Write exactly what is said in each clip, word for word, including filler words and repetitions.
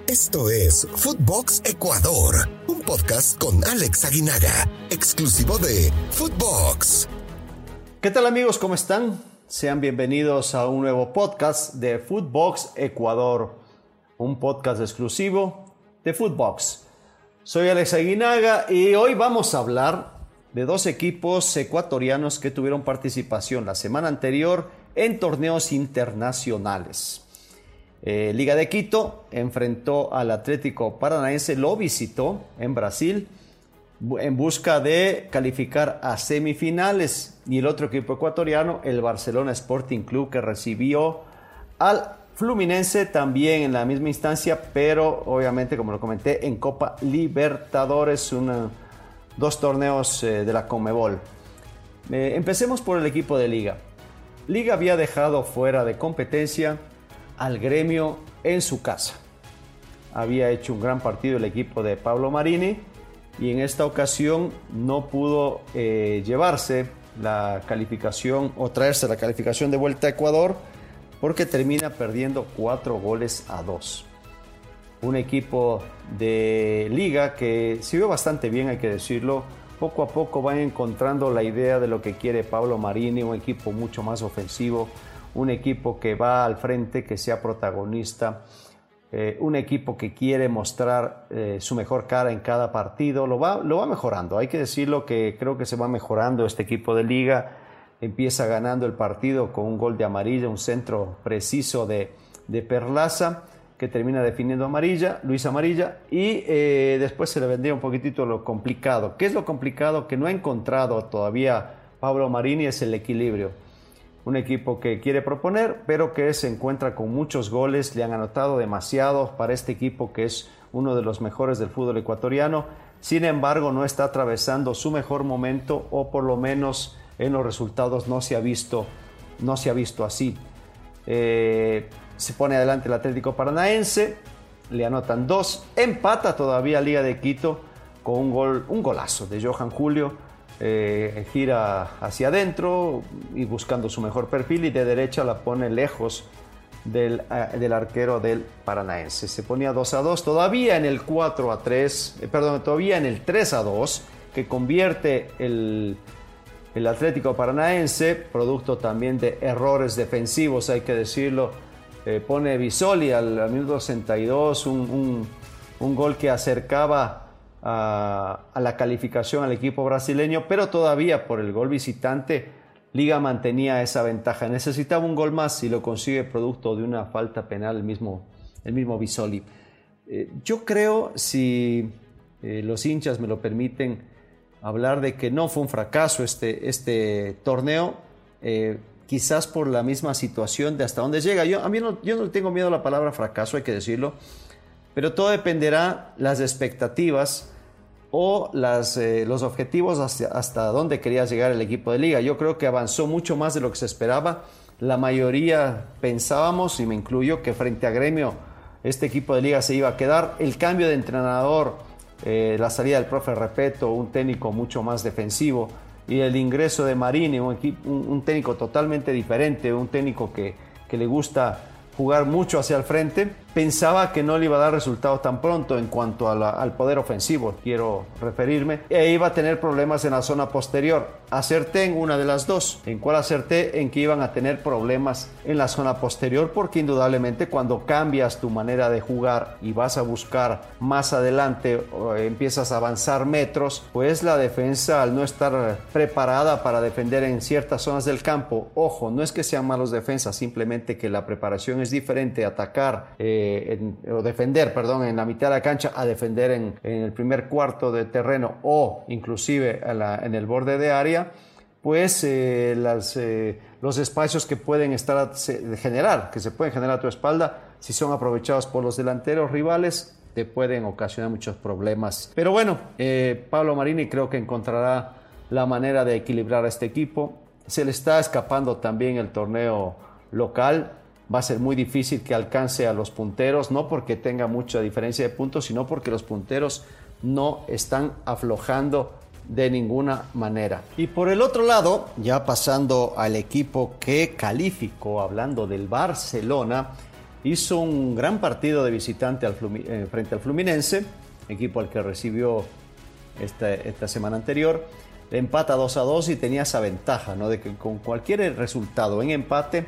Esto es Footbox Ecuador, un podcast con Alex Aguinaga, exclusivo de Footbox. ¿Qué tal amigos? ¿Cómo están? Sean bienvenidos a un nuevo podcast de Footbox Ecuador, un podcast exclusivo de Footbox. Soy Alex Aguinaga y hoy vamos a hablar de dos equipos ecuatorianos que tuvieron participación la semana anterior en torneos internacionales. Eh, Liga de Quito enfrentó al Atlético Paranaense, lo visitó en Brasil en busca de calificar a semifinales, y el otro equipo ecuatoriano, el Barcelona Sporting Club, que recibió al Fluminense también en la misma instancia, pero obviamente, como lo comenté, en Copa Libertadores, una, dos torneos eh, de la Conmebol. Eh, empecemos por el equipo de Liga. Liga había dejado fuera de competencia al Gremio en su casa. Había hecho un gran partido el equipo de Pablo Marini y en esta ocasión no pudo eh, llevarse la calificación o traerse la calificación de vuelta a Ecuador porque termina perdiendo cuatro goles a dos. Un equipo de Liga que se vio bastante bien, hay que decirlo. Poco a poco van encontrando la idea de lo que quiere Pablo Marini, un equipo mucho más ofensivo, un equipo que va al frente, que sea protagonista, eh, un equipo que quiere mostrar eh, su mejor cara en cada partido. Lo va, lo va mejorando, hay que decirlo, que creo que se va mejorando este equipo de Liga. Empieza ganando el partido con un gol de Amarilla, un centro preciso de, de Perlaza, que termina definiendo Amarilla, Luis Amarilla, y eh, después se le vendría un poquitito lo complicado. ¿Qué es lo complicado que no ha encontrado todavía Pablo Marini? Es el equilibrio. Un equipo que quiere proponer, pero que se encuentra con muchos goles. Le han anotado demasiado para este equipo que es uno de los mejores del fútbol ecuatoriano. Sin embargo, no está atravesando su mejor momento, o por lo menos en los resultados no se ha visto, no se ha visto así. Eh, se pone adelante el Atlético Paranaense, le anotan dos, empata todavía Liga de Quito con un gol, un golazo de Johan Julio. Eh, gira hacia adentro y buscando su mejor perfil, y de derecha la pone lejos del, uh, del arquero del Paranaense. Se ponía dos a dos, todavía en el cuatro a tres, eh, perdón, todavía en el tres a dos, que convierte el, el Atlético Paranaense, producto también de errores defensivos, hay que decirlo. Eh, pone Bisoli al, al minuto sesenta y dos, un, un, un gol que acercaba A, a la calificación al equipo brasileño, pero todavía por el gol visitante Liga mantenía esa ventaja. Necesitaba un gol más y lo consigue producto de una falta penal el mismo, el mismo Bisoli. Eh, yo creo, si eh, los hinchas me lo permiten, hablar de que no fue un fracaso este, este torneo, eh, quizás por la misma situación de hasta dónde llega. Yo, a mí no, yo no le tengo miedo a la palabra fracaso, hay que decirlo, pero todo dependerá las expectativas o las, eh, los objetivos hacia, hasta dónde quería llegar el equipo de Liga. Yo creo que avanzó mucho más de lo que se esperaba. La mayoría pensábamos, y me incluyo, que frente a Gremio este equipo de Liga se iba a quedar. El cambio de entrenador, eh, la salida del profe Repeto, un técnico mucho más defensivo, y el ingreso de Marini, un, equipo, un, un técnico totalmente diferente, un técnico que, que le gusta jugar mucho hacia el frente. Pensaba que no le iba a dar resultados tan pronto en cuanto a la, al poder ofensivo, quiero referirme, e iba a tener problemas en la zona posterior. Acerté en una de las dos. ¿En cuál acerté? En que iban a tener problemas en la zona posterior, porque indudablemente cuando cambias tu manera de jugar y vas a buscar más adelante, o empiezas a avanzar metros, pues la defensa, al no estar preparada para defender en ciertas zonas del campo, ojo, no es que sean malos defensas, simplemente que la preparación es diferente, atacar eh, En, o defender, perdón, en la mitad de la cancha a defender en, en el primer cuarto de terreno o inclusive a la, en el borde de área, pues eh, las, eh, los espacios que pueden estar a, se, generar, que se pueden generar a tu espalda, si son aprovechados por los delanteros rivales, te pueden ocasionar muchos problemas. Pero bueno, eh, Pablo Marini creo que encontrará la manera de equilibrar a este equipo. Se le está escapando también el torneo local. Va a ser muy difícil que alcance a los punteros, no porque tenga mucha diferencia de puntos, sino porque los punteros no están aflojando de ninguna manera. Y por el otro lado, ya pasando al equipo que calificó, hablando del Barcelona, hizo un gran partido de visitante al Flumi- eh, frente al Fluminense, equipo al que recibió esta, esta semana anterior. Empata dos a dos y tenía esa ventaja, ¿no?, de que con cualquier resultado en empate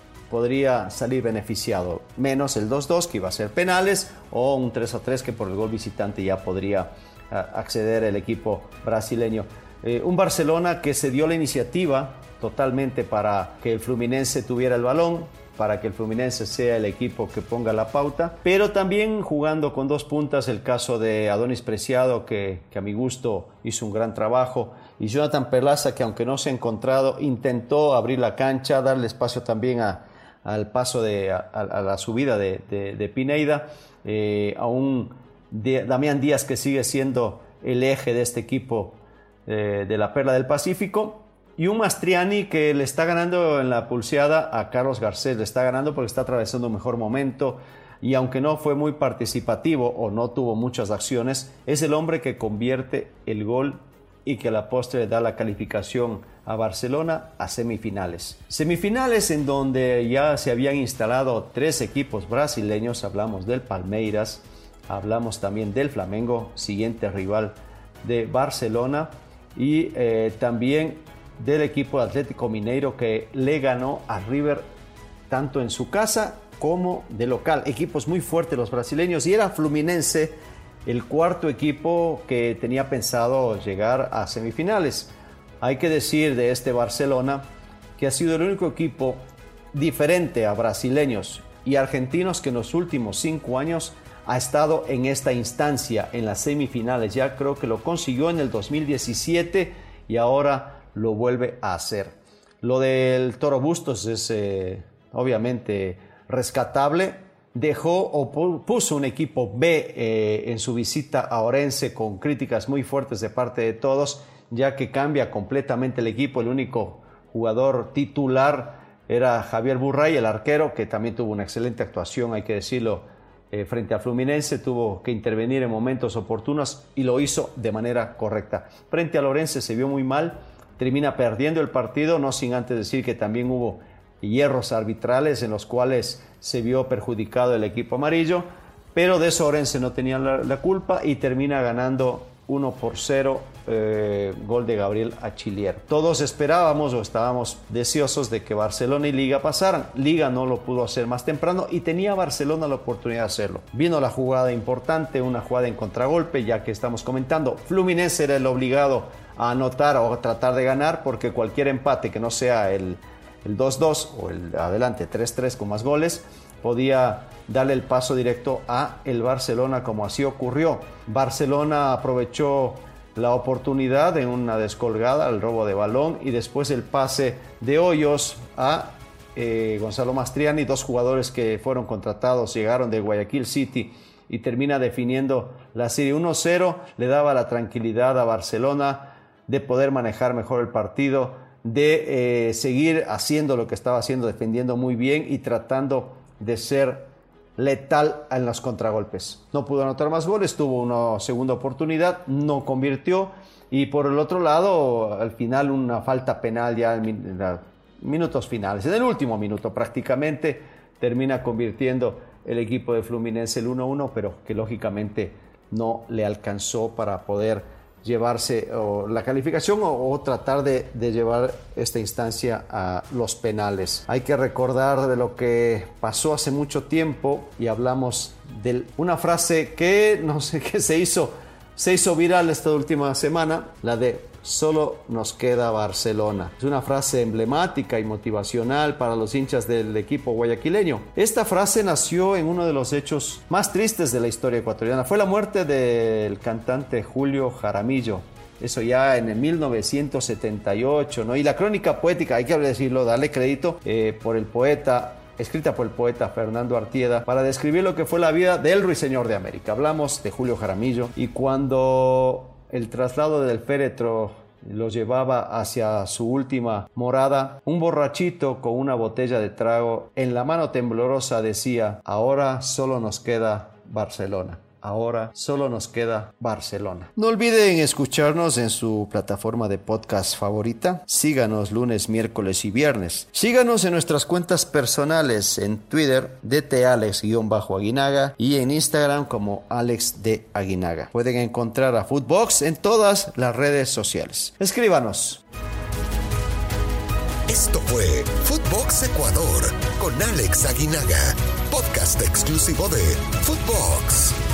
podría salir beneficiado, menos el dos dos que iba a ser penales, o un tres a tres que por el gol visitante ya podría uh, acceder el equipo brasileño. Eh, un Barcelona que se dio la iniciativa totalmente para que el Fluminense tuviera el balón, para que el Fluminense sea el equipo que ponga la pauta, pero también jugando con dos puntas, el caso de Adonis Preciado, que, que a mi gusto hizo un gran trabajo, y Jonathan Perlaza, que aunque no se ha encontrado, intentó abrir la cancha, darle espacio también a, al paso de a, a la subida de, de, de Pineda, eh, a un de, Damián Díaz, que sigue siendo el eje de este equipo eh, de la Perla del Pacífico, y un Mastriani que le está ganando en la pulseada a Carlos Garcés, le está ganando porque está atravesando un mejor momento, y aunque no fue muy participativo o no tuvo muchas acciones, es el hombre que convierte el gol y que a la postre le da la calificación a Barcelona a semifinales. Semifinales en donde ya se habían instalado tres equipos brasileños, hablamos del Palmeiras, hablamos también del Flamengo, siguiente rival de Barcelona, y eh, también del equipo Atlético Mineiro, que le ganó a River tanto en su casa como de local. Equipos muy fuertes los brasileños, y era Fluminense el cuarto equipo que tenía pensado llegar a semifinales. Hay que decir de este Barcelona que ha sido el único equipo diferente a brasileños y argentinos que en los últimos cinco años ha estado en esta instancia, en las semifinales. Ya creo que lo consiguió en el dos mil diecisiete y ahora lo vuelve a hacer. Lo del Toro Bustos es eh, obviamente rescatable. Dejó o puso un equipo B eh, en su visita a Orense, con críticas muy fuertes de parte de todos, ya que cambia completamente el equipo. El único jugador titular era Javier Burray, el arquero, que también tuvo una excelente actuación, hay que decirlo, eh, frente a Fluminense. Tuvo que intervenir en momentos oportunos y lo hizo de manera correcta. Frente a Orense se vio muy mal, termina perdiendo el partido, no sin antes decir que también hubo hierros arbitrales en los cuales se vio perjudicado el equipo amarillo, pero de eso Orense no tenía la, la culpa y termina ganando uno por cero, eh, gol de Gabriel Achillier. Todos esperábamos o estábamos deseosos de que Barcelona y Liga pasaran. Liga no lo pudo hacer más temprano y tenía Barcelona la oportunidad de hacerlo. Vino la jugada importante, una jugada en contragolpe, ya que estamos comentando, Fluminense era el obligado a anotar o a tratar de ganar, porque cualquier empate que no sea el el dos dos o el adelante tres tres con más goles podía darle el paso directo a el Barcelona, como así ocurrió. Barcelona aprovechó la oportunidad en una descolgada, el robo de balón, y después el pase de Hoyos a eh, Gonzalo Mastriani, dos jugadores que fueron contratados, llegaron de Guayaquil City, y termina definiendo la serie uno cero. Le daba la tranquilidad a Barcelona de poder manejar mejor el partido, de eh, seguir haciendo lo que estaba haciendo, defendiendo muy bien y tratando de ser letal en los contragolpes. No pudo anotar más goles, tuvo una segunda oportunidad, no convirtió, y por el otro lado, al final una falta penal ya en los minutos finales, en el último minuto prácticamente, termina convirtiendo el equipo de Fluminense el uno uno, pero que lógicamente no le alcanzó para poder llevarse o la calificación o, o tratar de, de llevar esta instancia a los penales. Hay que recordar de lo que pasó hace mucho tiempo, y hablamos de una frase que no sé qué se hizo, se hizo viral esta última semana, la de "solo nos queda Barcelona". Es una frase emblemática y motivacional para los hinchas del equipo guayaquileño. Esta frase nació en uno de los hechos más tristes de la historia ecuatoriana. Fue la muerte del cantante Julio Jaramillo. Eso ya en el mil novecientos setenta y ocho, ¿no? Y la crónica poética, hay que decirlo, darle crédito eh, por el poeta, escrita por el poeta Fernando Artieda, para describir lo que fue la vida del Ruiseñor de América. Hablamos de Julio Jaramillo, y cuando el traslado del féretro lo llevaba hacia su última morada, un borrachito con una botella de trago en la mano temblorosa decía: "Ahora solo nos queda Barcelona". ahora solo nos queda Barcelona. No olviden escucharnos en su plataforma de podcast favorita. Síganos lunes, miércoles y viernes. Síganos en nuestras cuentas personales en Twitter, D T Alex-Aguinaga y en Instagram como Alex D. Aguinaga. Pueden encontrar a Footbox en todas las redes sociales. Escríbanos. Esto fue Footbox Ecuador con Alex Aguinaga, podcast exclusivo de Footbox.